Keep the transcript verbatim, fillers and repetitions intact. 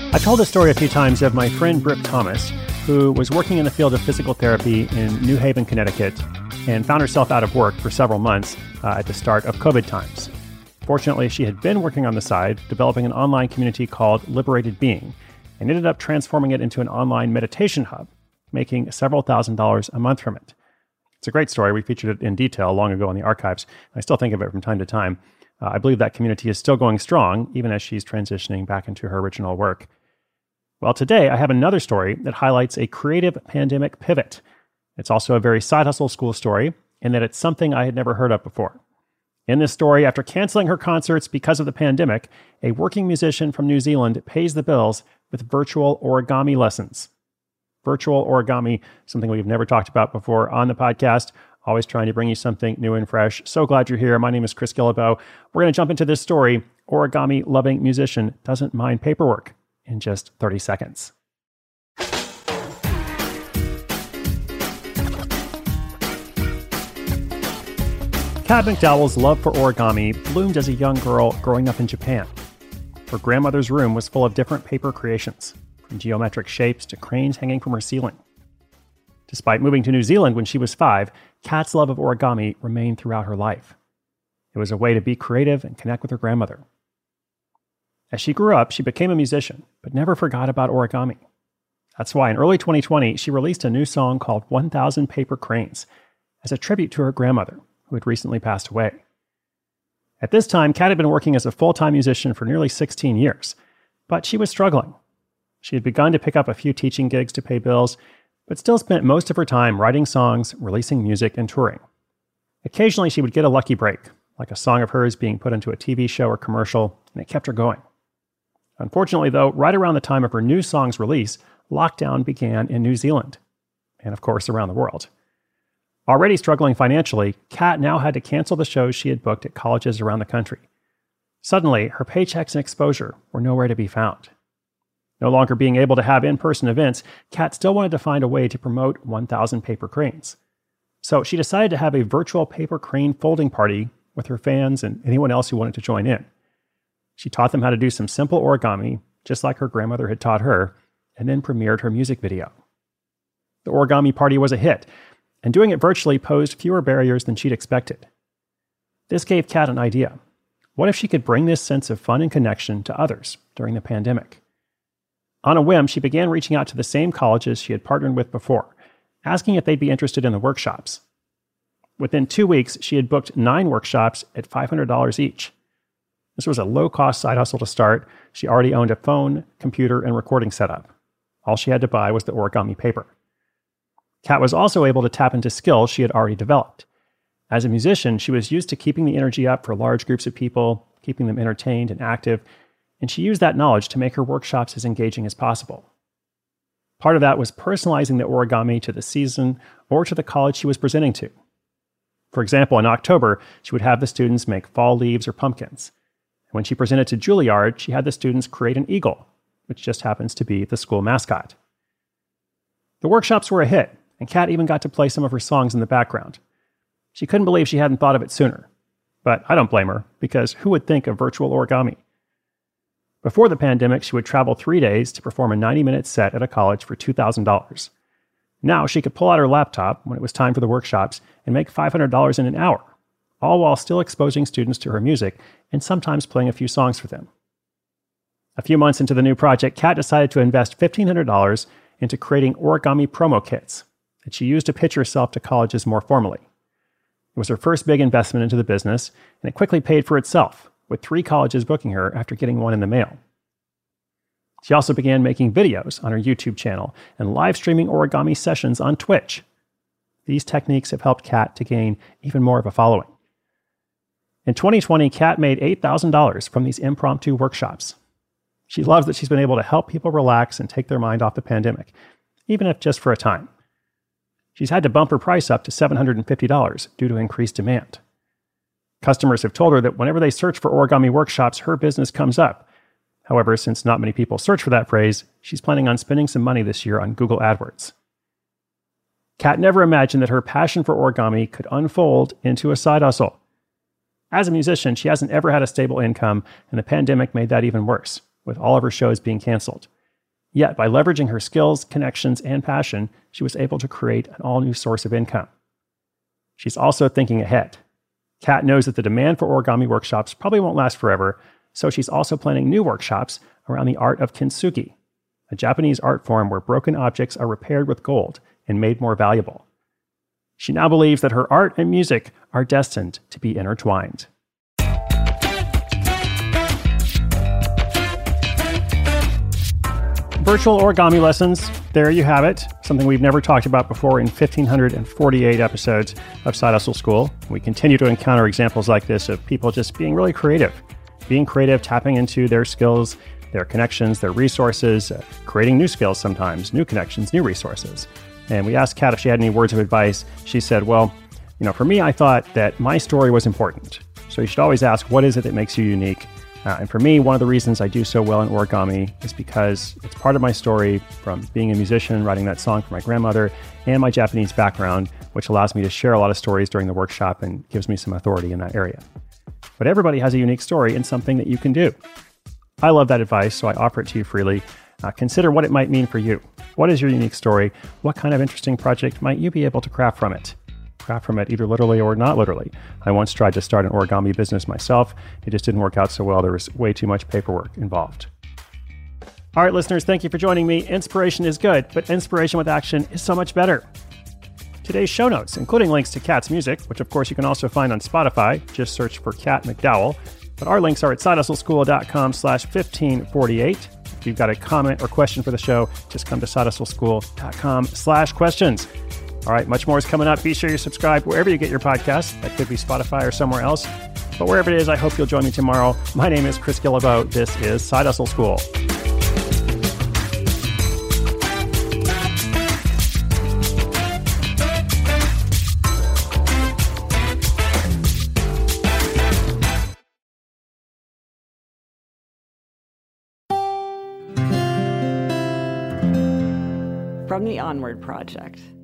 I've told this story a few times of my friend Brooke Thomas, who was working in the field of physical therapy in New Haven, Connecticut, and found herself out of work for several months uh, at the start of COVID times. Fortunately, she had been working on the side, developing an online community called Liberated Being, and ended up transforming it into an online meditation hub, making several thousand dollars a month from it. It's a great story. We featured it in detail long ago in the archives. I still think of it from time to time. Uh, I believe that community is still going strong, even as she's transitioning back into her original work. Well, today I have another story that highlights a creative pandemic pivot. It's also a very side hustle school story, in that it's something I had never heard of before. In this story, after canceling her concerts because of the pandemic, a working musician from New Zealand pays the bills with virtual origami lessons. Virtual origami, something we've never talked about before on the podcast. Always trying to bring you something new and fresh. So glad you're here. My name is Chris Guillebeau. We're going to jump into this story. Origami-loving musician doesn't mind paperwork in just thirty seconds. Kat McDowell's love for origami bloomed as a young girl growing up in Japan. Her grandmother's room was full of different paper creations, from geometric shapes to cranes hanging from her ceiling. Despite moving to New Zealand when she was five, Kat's love of origami remained throughout her life. It was a way to be creative and connect with her grandmother. As she grew up, she became a musician, but never forgot about origami. That's why in early twenty twenty, she released a new song called one thousand Paper Cranes as a tribute to her grandmother, who had recently passed away. At this time, Kat had been working as a full-time musician for nearly sixteen years, but she was struggling. She had begun to pick up a few teaching gigs to pay bills, but still spent most of her time writing songs, releasing music, and touring. Occasionally, she would get a lucky break, like a song of hers being put into a T V show or commercial, and it kept her going. Unfortunately, though, right around the time of her new song's release, lockdown began in New Zealand, and of course around the world. Already struggling financially, Kat now had to cancel the shows she had booked at colleges around the country. Suddenly, her paychecks and exposure were nowhere to be found. No longer being able to have in-person events, Kat still wanted to find a way to promote one thousand Paper Cranes. So she decided to have a virtual paper crane folding party with her fans and anyone else who wanted to join in. She taught them how to do some simple origami, just like her grandmother had taught her, and then premiered her music video. The origami party was a hit, and doing it virtually posed fewer barriers than she'd expected. This gave Kat an idea. What if she could bring this sense of fun and connection to others during the pandemic? On a whim, she began reaching out to the same colleges she had partnered with before, asking if they'd be interested in the workshops. Within two weeks, she had booked nine workshops at five hundred dollars each. This was a low-cost side hustle to start. She already owned a phone, computer, and recording setup. All she had to buy was the origami paper. Kat was also able to tap into skills she had already developed. As a musician, she was used to keeping the energy up for large groups of people, keeping them entertained and active, and she used that knowledge to make her workshops as engaging as possible. Part of that was personalizing the origami to the season or to the college she was presenting to. For example, in October, she would have the students make fall leaves or pumpkins. When she presented to Juilliard, she had the students create an eagle, which just happens to be the school mascot. The workshops were a hit, and Kat even got to play some of her songs in the background. She couldn't believe she hadn't thought of it sooner. But I don't blame her, because who would think of virtual origami? Before the pandemic, she would travel three days to perform a ninety-minute set at a college for two thousand dollars. Now she could pull out her laptop when it was time for the workshops and make five hundred dollars in an hour, all while still exposing students to her music and sometimes playing a few songs for them. A few months into the new project, Kat decided to invest fifteen hundred dollars into creating origami promo kits that she used to pitch herself to colleges more formally. It was her first big investment into the business, and it quickly paid for itself, with three colleges booking her after getting one in the mail. She also began making videos on her YouTube channel and live streaming origami sessions on Twitch. These techniques have helped Kat to gain even more of a following. In twenty twenty, Kat made eight thousand dollars from these impromptu workshops. She loves that she's been able to help people relax and take their mind off the pandemic, even if just for a time. She's had to bump her price up to seven hundred fifty dollars due to increased demand. Customers have told her that whenever they search for origami workshops, her business comes up. However, since not many people search for that phrase, she's planning on spending some money this year on Google AdWords. Kat never imagined that her passion for origami could unfold into a side hustle. As a musician, she hasn't ever had a stable income, and the pandemic made that even worse, with all of her shows being canceled. Yet, by leveraging her skills, connections, and passion, she was able to create an all-new source of income. She's also thinking ahead. Kat knows that the demand for origami workshops probably won't last forever, so she's also planning new workshops around the art of kintsugi, a Japanese art form where broken objects are repaired with gold and made more valuable. She now believes that her art and music are destined to be intertwined. Virtual origami lessons, there you have it. Something we've never talked about before in one thousand five hundred forty-eight episodes of Side Hustle School. We continue to encounter examples like this of people just being really creative. Being creative, tapping into their skills, their connections, their resources, uh, creating new skills sometimes, new connections, new resources. And we asked Kat if she had any words of advice. She said, well, you know, for me, I thought that my story was important. So you should always ask, what is it that makes you unique? Uh, and for me, one of the reasons I do so well in origami is because it's part of my story from being a musician, writing that song for my grandmother, and my Japanese background, which allows me to share a lot of stories during the workshop and gives me some authority in that area. But everybody has a unique story and something that you can do. I love that advice, so I offer it to you freely. Uh, consider what it might mean for you. What is your unique story? What kind of interesting project might you be able to craft from it? Craft from it either literally or not literally. I once tried to start an origami business myself. It just didn't work out so well. There was way too much paperwork involved. All right, listeners, thank you for joining me. Inspiration is good, but inspiration with action is so much better. Today's show notes, including links to Kat's music, which of course you can also find on Spotify. Just search for Kat McDowell. But our links are at sidehustleschool.com slash 1548. If you've got a comment or question for the show, just come to sidehustleschool.com slash questions. All right, much more is coming up. Be sure you subscribe wherever you get your podcasts. That could be Spotify or somewhere else. But wherever it is, I hope you'll join me tomorrow. My name is Chris Guillebeau. This is Side Hustle School. From the Onward Project.